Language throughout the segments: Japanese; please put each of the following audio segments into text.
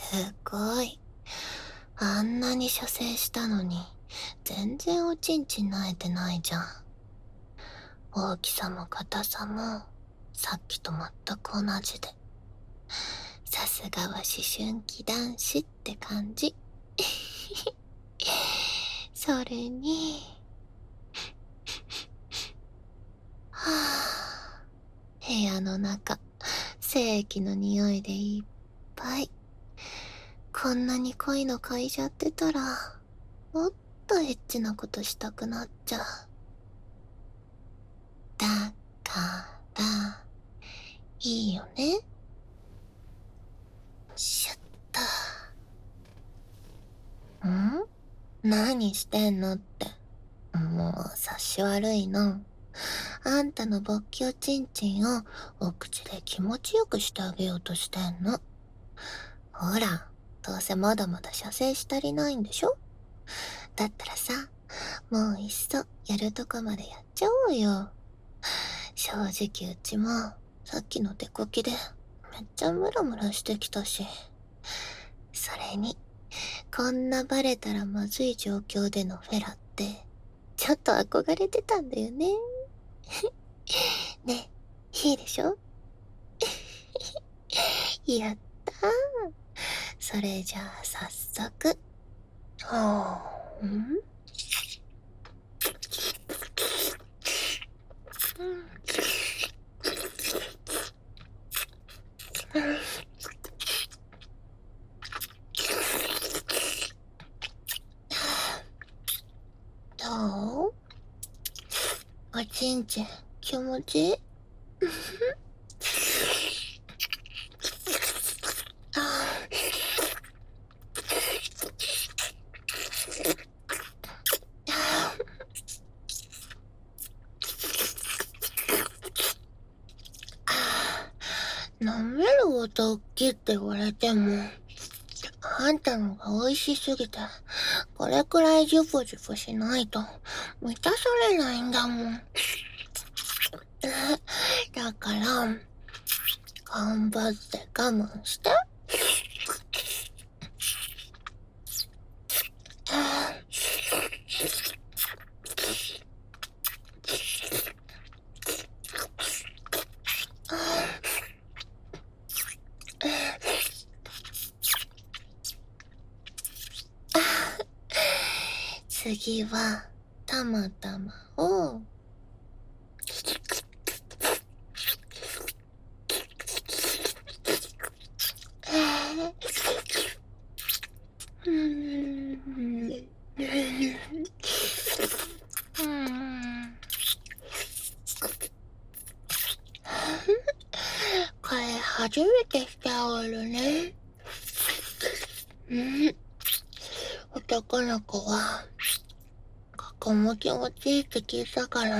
ごい。あんなに射精したのに、全然おちんちん萎えてないじゃん。大きさも硬さも、さっきと全く同じで。さすがは思春期男子って感じ。それに、はあ、部屋の中、精液の匂いでいっぱい。こんなに濃いの嗅いじゃってたら、もっとエッチなことしたくなっちゃう。だから、いいよね。シュッと。何してんのって。もう察し悪いの。あんたの勃起おちんちんをお口で気持ちよくしてあげようとしてんの。ほら、どうせまだまだ射精し足りないんでしょ。だったらさ、もういっそやるとこまでやっちゃおうよ。正直うちもさっきのデコキでめっちゃムラムラしてきたし。それに、こんなバレたらまずい状況でのフェラって、ちょっと憧れてたんだよね。ね、いいでしょ。やったー。それじゃあ早速。はぁ、どう？おちんちん気持ちいい？舐める音大きいって言われても、あんたのが美味しすぎて、これくらいジュポジュポしないと満たされないんだもん。だから、頑張って我慢して。次は、たまたまを、これ初めてしたおるね。男の子は、ここも気持ちいいって聞いたから、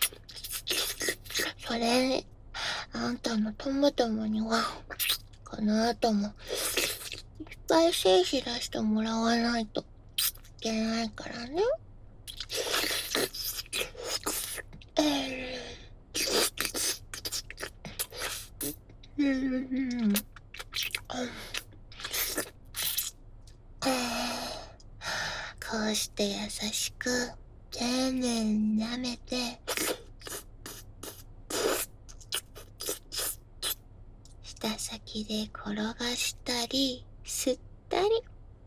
それに、あんたの友々には、この後も、いっぱい精子出してもらわないといけないからね。こうして優しく、丁寧に舐めて、舌先で転がしたり、吸ったり。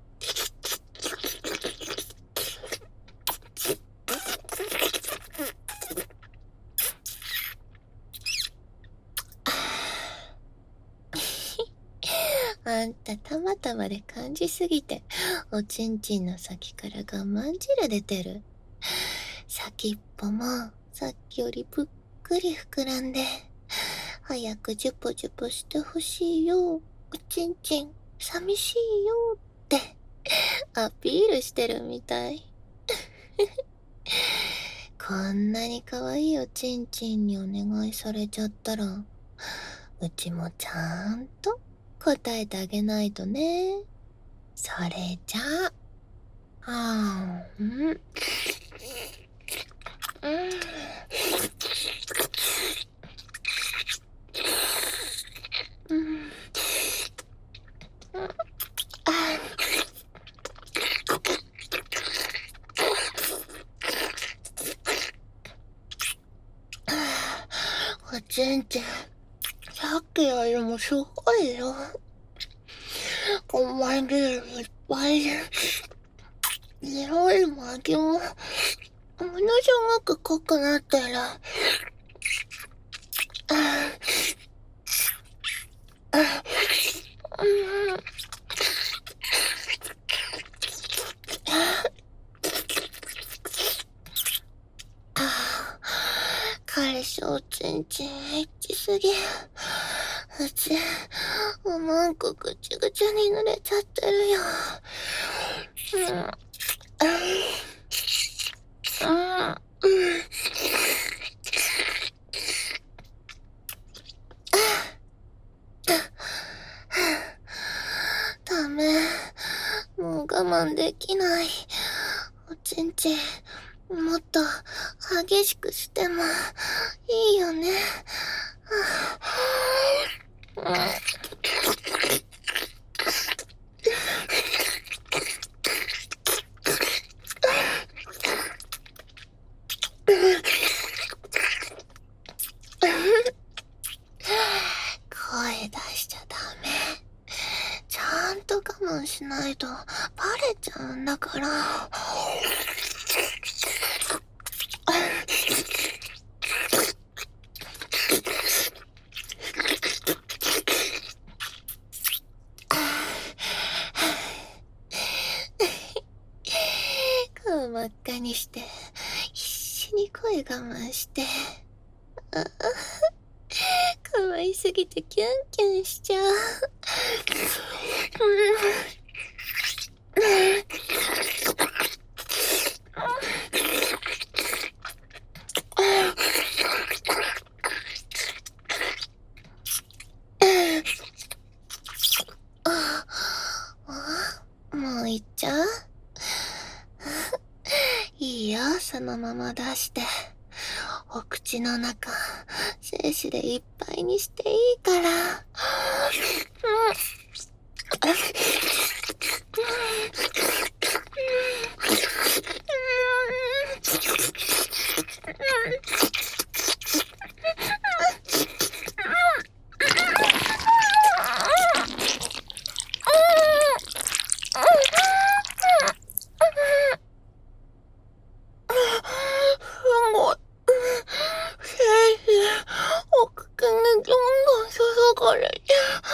あんたたまたまで感じすぎて、おちんちんの先から我慢汁出てる。先っぽもさっきよりぷっくり膨らんで、早くジュポジュポしてほしいよ。おちんちん寂しいよってアピールしてるみたい。こんなに可愛いおちんちんにお願いされちゃったら、うちもちゃんと答えてあげないとね。それじゃあ、 ちんちん、さっきよりもすごいよ。細いビールいっぱいで、匂いも味も、ものすごく濃くなってる。彼氏おちんちんエッチすぎ。うち、おまんこぐちぐちゃに濡れちゃってるよ。ダメ。もう我慢できない。おちんちん、もっと激しくしてもいいよね。声出しちゃダメ。ちゃんと我慢しないとバレちゃうんだから。顔真っ赤にして必死に声我慢して、可愛すぎてキュンキュンしちゃう。もう行っちゃう？いいよ、そのまま出して。お口の中、精子でいっぱいにしていいから。すごい。精子、お口にどんどん注がれて。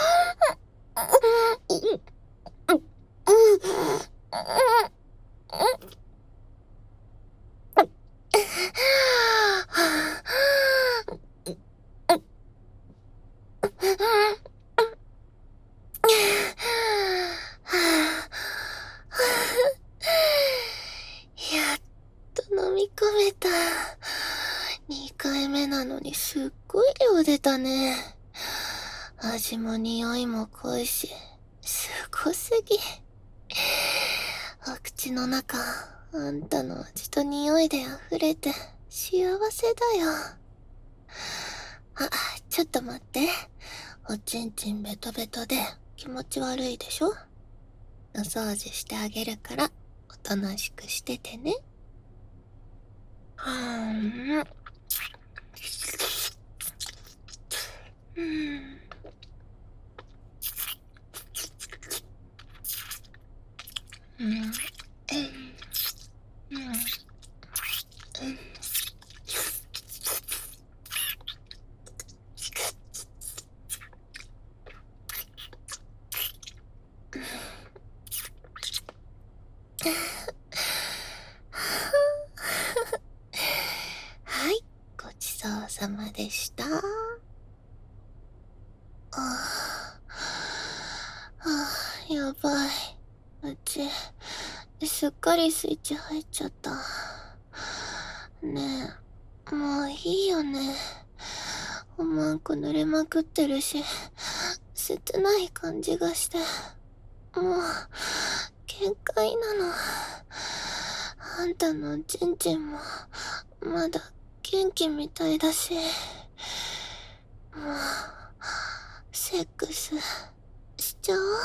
やっと飲み込めた。2回目なのにすっごい量出たね。味も匂いも濃いし、すごすぎ。お口の中、あんたの味と匂いで溢れて幸せだよ。あ、ちょっと待って。おちんちんベトベトで気持ち悪いでしょ？お掃除してあげるから、おとなしくしててね。はい、ごちそうさまでした。やばい。うち、すっかりスイッチ入っちゃった。ねえ、もういいよね。おまんこ濡れまくってるし、切ない感じがして。もう、限界なの。あんたのおちんちんも、まだ元気みたいだし。もう、セックス、しちゃおう。